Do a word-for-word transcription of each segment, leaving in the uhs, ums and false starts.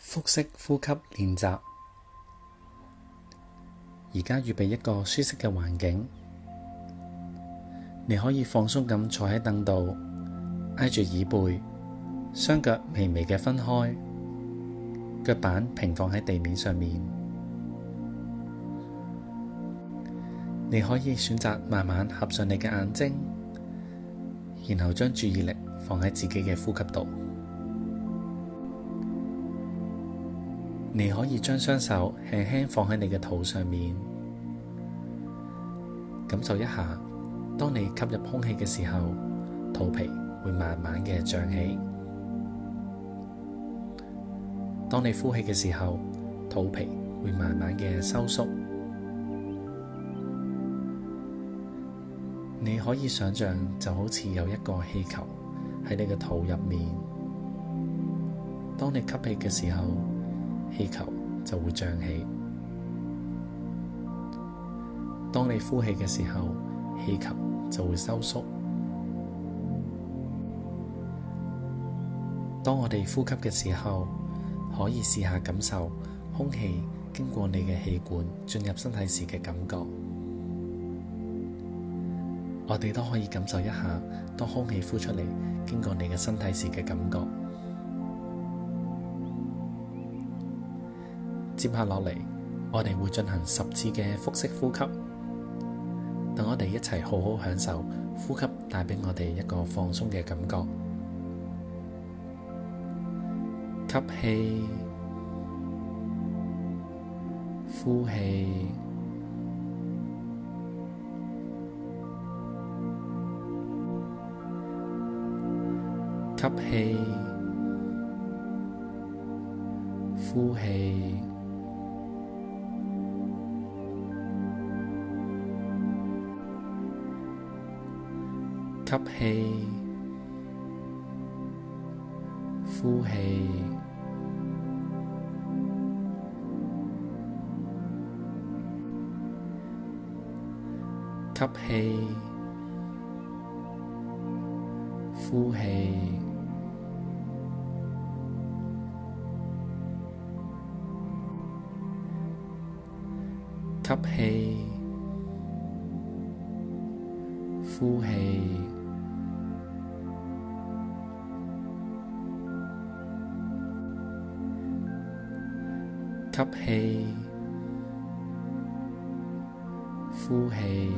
腹式呼吸練習。而家預備一個舒適嘅環境，你可以放鬆咁坐喺凳度，挨住椅背，雙腳微微嘅分開，腳板平放喺地面上面。你可以選擇慢慢合上你嘅眼睛，然後將注意力放喺自己嘅呼吸度。你可以將雙手輕輕放喺你嘅肚上面，感受一下，當你吸入空氣嘅時候，肚皮會慢慢嘅脹起；當你呼氣嘅時候，肚皮會慢慢嘅收縮。你可以想象就好似有一個氣球喺你嘅肚入面，當你吸氣嘅時候，氣球就會脹起；當你呼氣嘅時候，氣球就會收縮。當我哋呼吸嘅時候，可以試下感受空氣經過你嘅氣管進入身體時嘅感覺。我哋都可以感受一下，當空氣呼出嚟經過你嘅身體時嘅感覺。接下落嚟，我哋會進行十次嘅腹式呼吸，等我哋一齊好好享受呼吸帶畀我哋一個放鬆嘅感覺。吸氣，呼氣，吸氣，呼氣。吸氣，呼氣，吸氣，呼氣，吸氣，呼氣。吸氣，呼氣，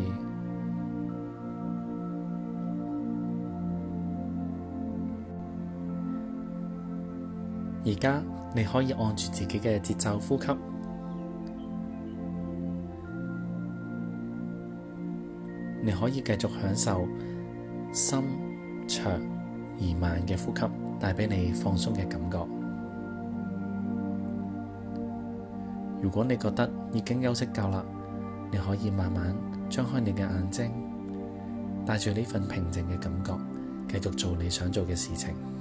而家你可以按住自己嘅節奏呼吸，你可以繼續享受深、長而慢嘅呼吸帶畀你放鬆嘅感覺。如果你覺得已經休息夠啦，你可以慢慢張開你嘅眼睛，帶住呢份平靜嘅感覺，繼續做你想做嘅事情。